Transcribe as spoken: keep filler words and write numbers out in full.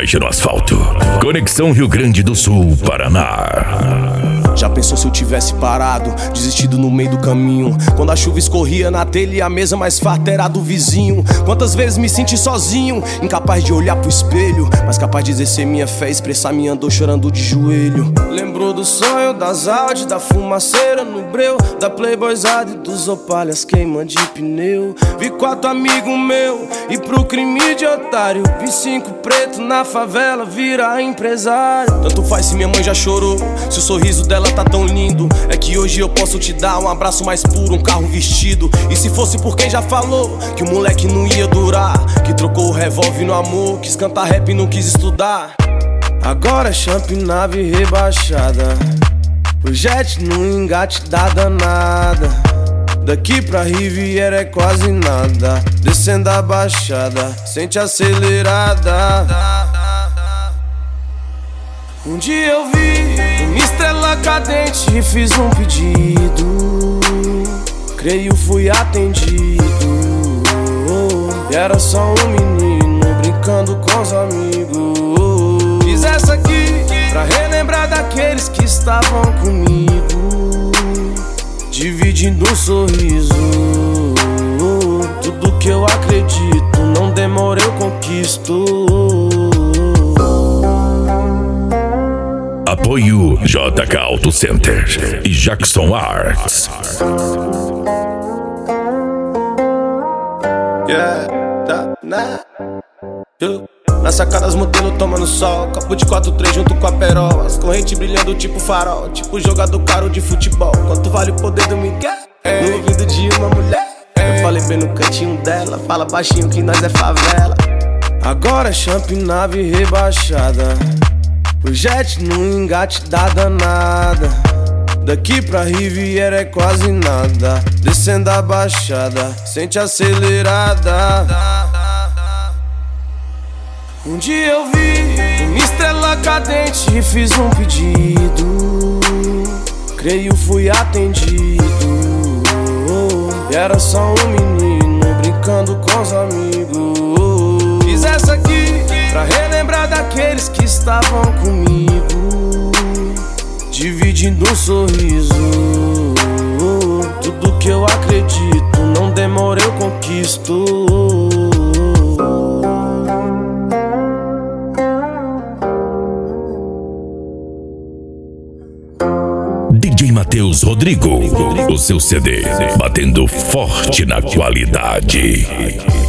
cerveja no asfalto. Conexão Rio Grande do Sul, Paraná. Já pensou se eu tivesse parado, desistido no meio do caminho? Quando a chuva escorria na telha e a mesa mais farta era do vizinho. Quantas vezes me senti sozinho, incapaz de olhar pro espelho, mas capaz de exercer minha fé, expressar minha dor chorando de joelho. Lembrou do sonho, das Audi, da fumaceira no breu, da playboyzada e dos opalhas queima de pneu. Vi quatro amigos meu e pro crime de otário, vi cinco preto na favela virar empresário. Tanto faz se minha mãe já chorou, se o sorriso dela tá tão lindo. É que hoje eu posso te dar um abraço mais puro, um carro vestido. E se fosse por quem já falou que o moleque não ia durar, que trocou o revólver no amor, quis cantar rap e não quis estudar. Agora é champ, nave rebaixada, o jet no engate da danada. Daqui pra Riviera é quase nada, descendo a baixada, sente acelerada. Um dia eu vi uma estrela cadente e fiz um pedido, creio fui atendido. E era só um menino brincando com os amigos. Fiz essa aqui pra relembrar daqueles que estavam comigo, dividindo um sorriso. Tudo que eu acredito, não demora eu conquisto. Apoio J K Auto Center e Jackson Arts. Yeah, tá, né? Eu, na sacada as modelos tomando sol, copo de quatro três junto com a perola, as correntes brilhando tipo farol, tipo jogador caro de futebol. Quanto vale o poder do Miguel? É. No ouvido de uma mulher. É. Eu falei bem no cantinho dela, fala baixinho que nós é favela. Agora é champ, nave rebaixada, o jet no engate da danada. Daqui pra Riviera é quase nada, descendo a baixada, sente acelerada. Um dia eu vi uma estrela cadente e fiz um pedido, creio fui atendido. E era só um menino brincando com os amigos. Fiz essa aqui pra relembrar daqueles que estavam comigo, dividindo um sorriso. Tudo que eu acredito, não demora eu conquisto. D J Matheus Rodrigo, o seu C D batendo forte na qualidade.